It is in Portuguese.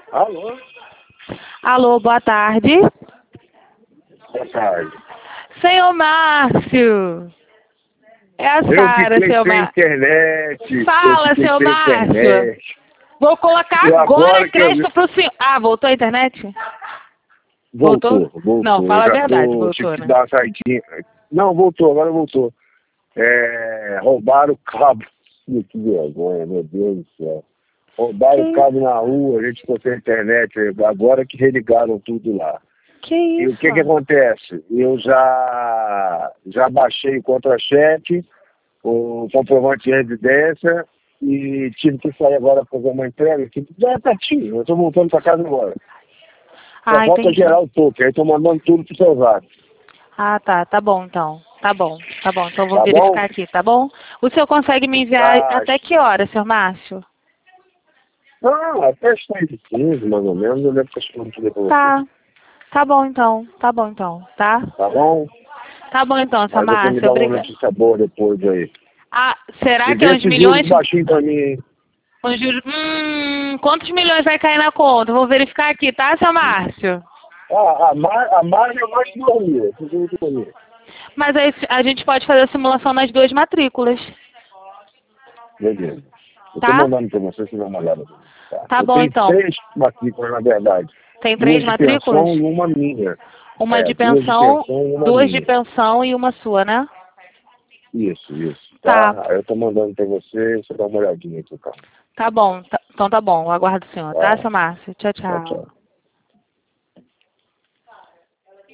Alô? Alô, boa tarde. Boa tarde. Senhor Márcio. É a Eu Sara, fiquei senhor sem Márcio. internet. Fala, senhor Márcio. Internet. Vou colocar E agora agora que eu crédito pro senhor. Ah, voltou a internet? voltou. Não, Eu fala a já verdade, tive voltou, que né? dar uma saidinha. Não, voltou, agora voltou. Roubaram o cabo. Que vergonha, meu Deus do céu. Roubaram o Que, cabo na rua, a gente ficou sem internet. Agora que religaram tudo lá. que E o isso? que acontece? Eu já baixei o contra-cheque, o comprovante de residência e tive que sair agora para fazer uma entrega. Que já é pertinho, eu estou voltando para casa agora. Só Ah, falta entendi. gerar o toque, aí estou mandando tudo para o seu zap. Ah, tá. Tá bom, então. Tá bom. Então eu vou Tá bom? verificar aqui, tá bom? O senhor consegue me enviar Tá. até que hora, senhor Márcio? Não, até as 3h15, mais ou menos, eu devo estar chamando tudo para você. Tá. Tá bom, então. Tá? Tá bom? Tá bom, então, senhor Aí você me Márcio. dá uma Obrigada. notícia boa depois aí. Ah, será E que é vê uns esses juros milhões? baixinhos para mim, hein? Uns juros. Quantos milhões vai cair na conta? Vou verificar aqui, tá, seu Márcio? A margem é mais que 2.000. Você viu que 2.000. Mas aí a gente pode fazer a simulação nas duas matrículas, Beleza. Eu tô tá? mandando pra você dar uma olhada. Tá? Tá Eu bom, tenho então. 3 matrículas, na verdade. Tem 3 2 de matrículas? pensão e uma minha. Uma de 2 de pensão, pensão e uma 2 de minha. pensão e uma sua, né? Isso. Tá. Tá? Aí eu tô mandando pra você dá uma olhadinha aqui, cara. Tá bom. Então tá bom. Eu aguardo o senhor, tá, Tá? seu Márcio? Tchau, Tchau, tchau. tchau.